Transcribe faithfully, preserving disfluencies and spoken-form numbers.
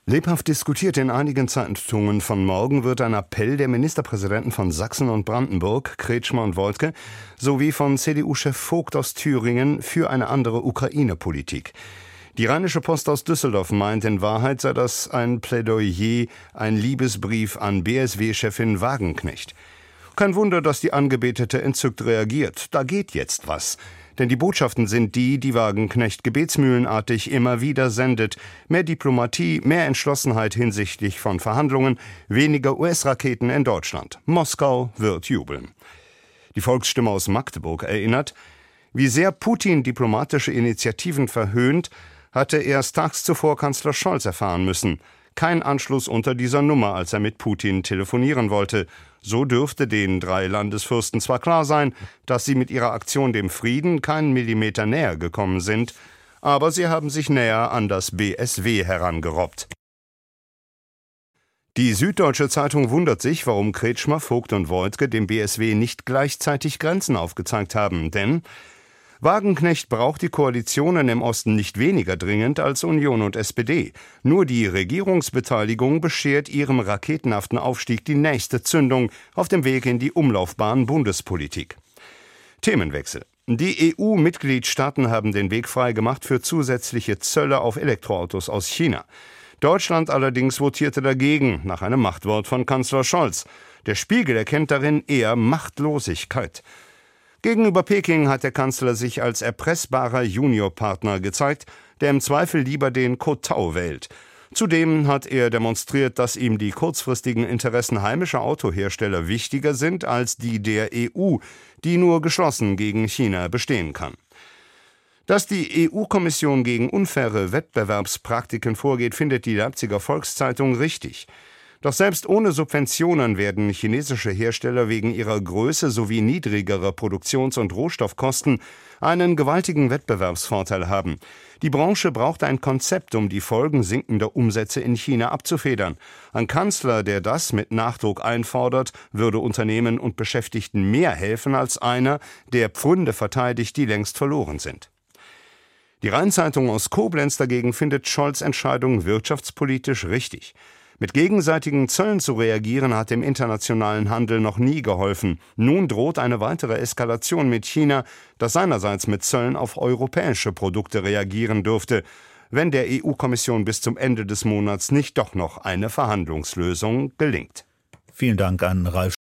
Lebhaft diskutiert in einigen Zeitungen von morgen wird ein Appell der Ministerpräsidenten von Sachsen und Brandenburg, Kretschmer und Woidke, sowie von C D U-Chef Vogt aus Thüringen für eine andere Ukraine-Politik. Die Rheinische Post aus Düsseldorf meint, in Wahrheit sei das ein Plädoyer, ein Liebesbrief an B S W-Chefin Wagenknecht. Kein Wunder, dass die Angebetete entzückt reagiert. Da geht jetzt was. Denn die Botschaften sind die, die Wagenknecht gebetsmühlenartig immer wieder sendet. Mehr Diplomatie, mehr Entschlossenheit hinsichtlich von Verhandlungen, weniger U S-Raketen in Deutschland. Moskau wird jubeln. Die Volksstimme aus Magdeburg erinnert, wie sehr Putin diplomatische Initiativen verhöhnt, hatte erst tags zuvor Kanzler Scholz erfahren müssen. Kein Anschluss unter dieser Nummer, als er mit Putin telefonieren wollte. So dürfte den drei Landesfürsten zwar klar sein, dass sie mit ihrer Aktion dem Frieden keinen Millimeter näher gekommen sind, aber sie haben sich näher an das B S W herangerobbt. Die Süddeutsche Zeitung wundert sich, warum Kretschmer, Vogt und Woidke dem B S W nicht gleichzeitig Grenzen aufgezeigt haben, denn Wagenknecht braucht die Koalitionen im Osten nicht weniger dringend als Union und S P D. Nur die Regierungsbeteiligung beschert ihrem raketenhaften Aufstieg die nächste Zündung auf dem Weg in die Umlaufbahn Bundespolitik. Themenwechsel. Die E U-Mitgliedstaaten haben den Weg freigemacht für zusätzliche Zölle auf Elektroautos aus China. Deutschland allerdings votierte dagegen, nach einem Machtwort von Kanzler Scholz. Der Spiegel erkennt darin eher Machtlosigkeit. Gegenüber Peking hat der Kanzler sich als erpressbarer Juniorpartner gezeigt, der im Zweifel lieber den Kotau wählt. Zudem hat er demonstriert, dass ihm die kurzfristigen Interessen heimischer Autohersteller wichtiger sind als die der E U, die nur geschlossen gegen China bestehen kann. Dass die E U-Kommission gegen unfaire Wettbewerbspraktiken vorgeht, findet die Leipziger Volkszeitung richtig. Doch selbst ohne Subventionen werden chinesische Hersteller wegen ihrer Größe sowie niedrigerer Produktions- und Rohstoffkosten einen gewaltigen Wettbewerbsvorteil haben. Die Branche braucht ein Konzept, um die Folgen sinkender Umsätze in China abzufedern. Ein Kanzler, der das mit Nachdruck einfordert, würde Unternehmen und Beschäftigten mehr helfen als einer, der Pfründe verteidigt, die längst verloren sind. Die Rheinzeitung aus Koblenz dagegen findet Scholz' Entscheidung wirtschaftspolitisch richtig. Mit gegenseitigen Zöllen zu reagieren, hat dem internationalen Handel noch nie geholfen. Nun droht eine weitere Eskalation mit China, das seinerseits mit Zöllen auf europäische Produkte reagieren dürfte, wenn der E U-Kommission bis zum Ende des Monats nicht doch noch eine Verhandlungslösung gelingt. Vielen Dank an Ralf